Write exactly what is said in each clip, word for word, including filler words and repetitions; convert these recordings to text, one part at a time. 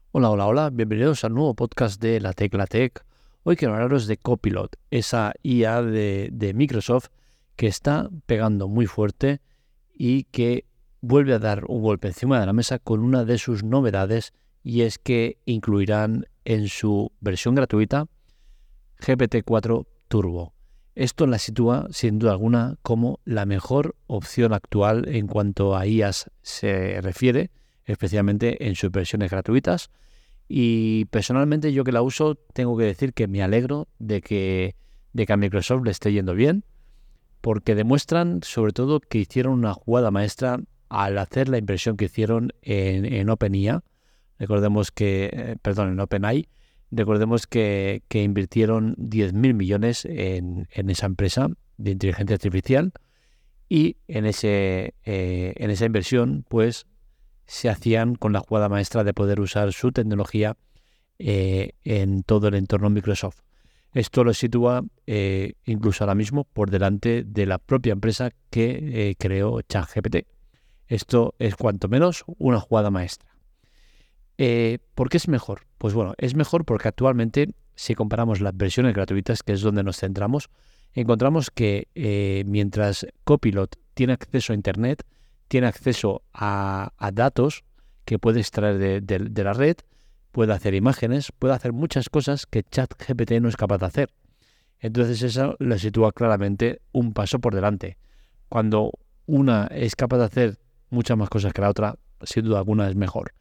Hola, hola, hola, bienvenidos al nuevo podcast de La Tecla Tech. Hoy quiero hablaros de Copilot, esa I A de, de Microsoft que está pegando muy fuerte y que vuelve a dar un golpe encima de la mesa con una de sus novedades, y es que incluirán en su versión gratuita G P T cuatro Turbo. Esto la sitúa sin duda alguna como la mejor opción actual en cuanto a I As se refiere, especialmente en sus versiones gratuitas. Y personalmente, yo que la uso, tengo que decir que me alegro de que, de que a Microsoft le esté yendo bien, porque demuestran sobre todo que hicieron una jugada maestra al hacer la inversión que hicieron en, en OpenIA. Recordemos que, eh, perdón, en OpenAI. Recordemos que, que invirtieron diez mil millones en, en esa empresa de inteligencia artificial, y en, ese, eh, en esa inversión pues se hacían con la jugada maestra de poder usar su tecnología eh, en todo el entorno Microsoft. Esto lo sitúa eh, incluso ahora mismo por delante de la propia empresa que eh, creó ChatGPT. Esto es cuanto menos una jugada maestra. Eh, ¿Por qué es mejor? Pues bueno, es mejor porque actualmente, si comparamos las versiones gratuitas, que es donde nos centramos, encontramos que eh, mientras Copilot tiene acceso a Internet, tiene acceso a, a datos que puede extraer de, de, de la red, puede hacer imágenes, puede hacer muchas cosas que ChatGPT no es capaz de hacer. Entonces eso lo sitúa claramente un paso por delante. Cuando una es capaz de hacer muchas más cosas que la otra, sin duda alguna es mejor.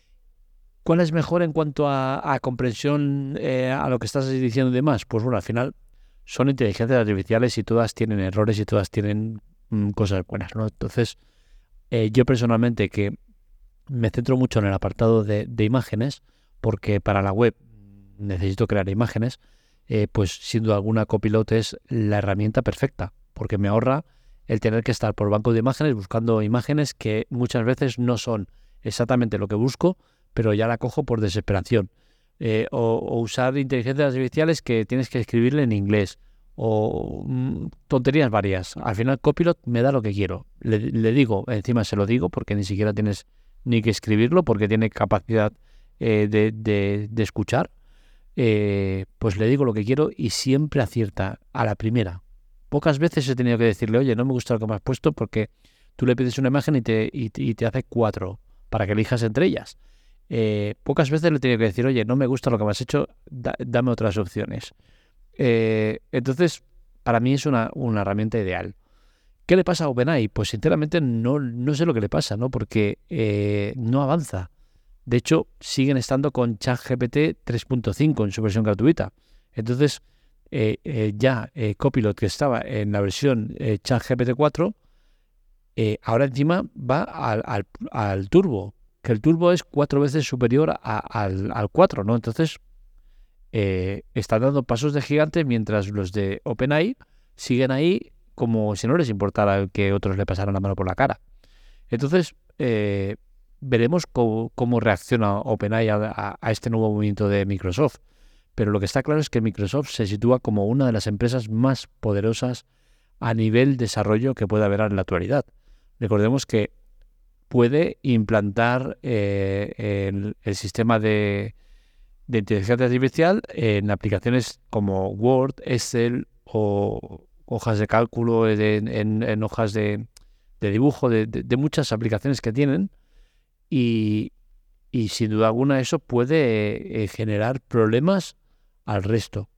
¿Cuál es mejor en cuanto a, a comprensión eh, a lo que estás diciendo y demás? Pues bueno, al final son inteligencias artificiales y todas tienen errores y todas tienen mm, cosas buenas, ¿no? Entonces, eh, yo personalmente, que me centro mucho en el apartado de, de imágenes, porque para la web necesito crear imágenes, eh, pues sin duda alguna Copilot es la herramienta perfecta, porque me ahorra el tener que estar por banco de imágenes buscando imágenes que muchas veces no son exactamente lo que busco, pero ya la cojo por desesperación. Eh, o, o usar inteligencias artificiales que tienes que escribirle en inglés, o mm, tonterías varias. Al final Copilot me da lo que quiero. Le, le digo, encima se lo digo, porque ni siquiera tienes ni que escribirlo, porque tiene capacidad eh, de, de, de escuchar. Eh, pues le digo lo que quiero y siempre acierta a la primera. Pocas veces he tenido que decirle, oye, no me gusta lo que me has puesto, porque tú le pides una imagen y te, y, y te hace cuatro para que elijas entre ellas. Eh, pocas veces le he tenido que decir, oye, no me gusta lo que me has hecho, da, dame otras opciones. Eh, entonces, para mí es una, una herramienta ideal. ¿Qué le pasa a OpenAI? Pues sinceramente no, no sé lo que le pasa, ¿no? Porque eh, no avanza. De hecho, siguen estando con ChatGPT tres punto cinco en su versión gratuita. Entonces, eh, eh, ya eh, Copilot, que estaba en la versión eh, ChatGPT cuatro, eh, ahora encima va al, al, al Turbo, que el Turbo es cuatro veces superior a, al, al cuatro, ¿no? Entonces, eh, están dando pasos de gigante, mientras los de OpenAI siguen ahí como si no les importara que otros le pasaran la mano por la cara. Entonces, eh, veremos cómo, cómo reacciona OpenAI a, a, a este nuevo movimiento de Microsoft. Pero lo que está claro es que Microsoft se sitúa como una de las empresas más poderosas a nivel desarrollo que puede haber en la actualidad. Recordemos que puede implantar eh, el, el sistema de, de inteligencia artificial en aplicaciones como Word, Excel o hojas de cálculo, de, en, en hojas de, de dibujo, de, de, de muchas aplicaciones que tienen, y, y sin duda alguna eso puede eh, generar problemas al resto.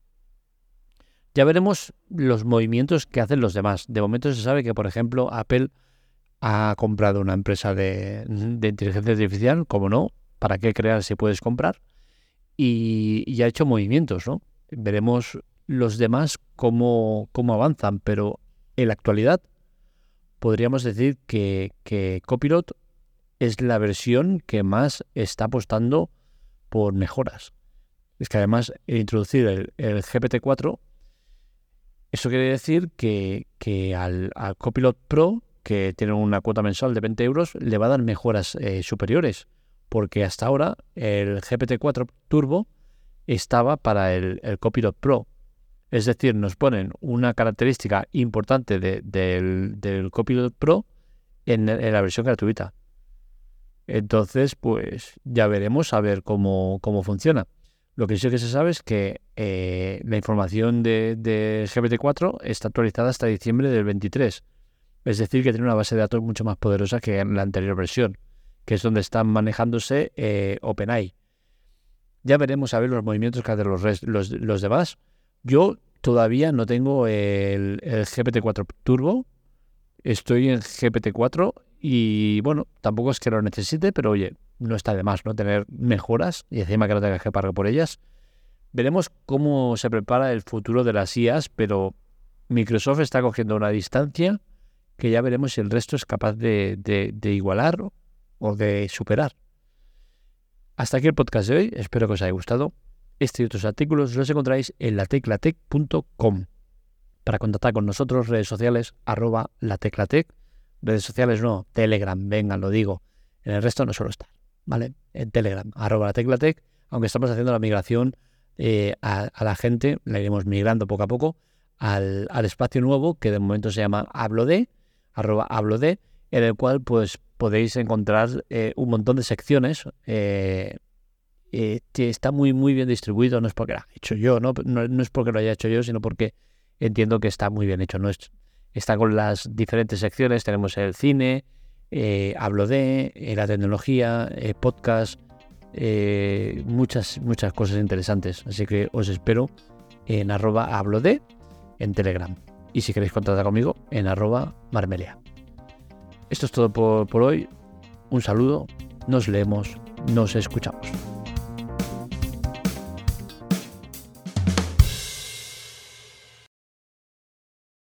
Ya veremos los movimientos que hacen los demás. De momento se sabe que, por ejemplo, Apple ha comprado una empresa de, de inteligencia artificial, como no, ¿para qué crear si puedes comprar? Y, y ha hecho movimientos, ¿no? Veremos los demás cómo, cómo avanzan, pero en la actualidad podríamos decir que, que Copilot es la versión que más está apostando por mejoras. Es que además, el introducir el, el G P T cuatro, eso quiere decir que, que al, al Copilot Pro, que tiene una cuota mensual de veinte euros, le va a dar mejoras eh, superiores, porque hasta ahora el G P T cuatro Turbo estaba para el, el Copilot Pro. Es decir, nos ponen una característica importante de, del, del Copilot Pro en, en la versión gratuita. Entonces, pues ya veremos a ver cómo, cómo funciona. Lo que sí que se sabe es que eh, la información de, de G P T cuatro está actualizada hasta diciembre del veintitrés. Es decir, que tiene una base de datos mucho más poderosa que en la anterior versión, que es donde están manejándose eh, OpenAI. Ya veremos a ver los movimientos que hacen los, res, los, los demás. Yo todavía no tengo el, el G P T cuatro Turbo. Estoy en G P T cuatro y, bueno, tampoco es que lo necesite, pero oye, no está de más, ¿no? Tener mejoras y encima que no tengas que pagar por ellas. Veremos cómo se prepara el futuro de las I As, pero Microsoft está cogiendo una distancia que ya veremos si el resto es capaz de, de, de igualar o de superar. Hasta aquí el podcast de hoy, espero que os haya gustado. Este y otros artículos los encontráis en la tecla tech punto com. Para contactar con nosotros, redes sociales, arroba lateclatec. Redes sociales no, Telegram, venga, lo digo. En el resto no suelo estar, ¿vale? En Telegram, arroba lateclatec, aunque estamos haciendo la migración eh, a, a la gente, la iremos migrando poco a poco, al, al espacio nuevo, que de momento se llama Hablode, arroba Hablode, en el cual pues podéis encontrar eh, un montón de secciones eh, eh, que está muy, muy bien distribuido. No es porque lo haya hecho yo, ¿no? No, no es porque lo haya hecho yo, sino porque entiendo que está muy bien hecho, ¿no? Es, está con las diferentes secciones, tenemos el cine, eh, hablo de, eh, la tecnología, eh, podcast, eh, muchas, muchas cosas interesantes. Así que os espero en arroba hablo de en Telegram. Y si queréis contactar conmigo, en arroba marmelia. Esto es todo por, por hoy. Un saludo, nos leemos, nos escuchamos.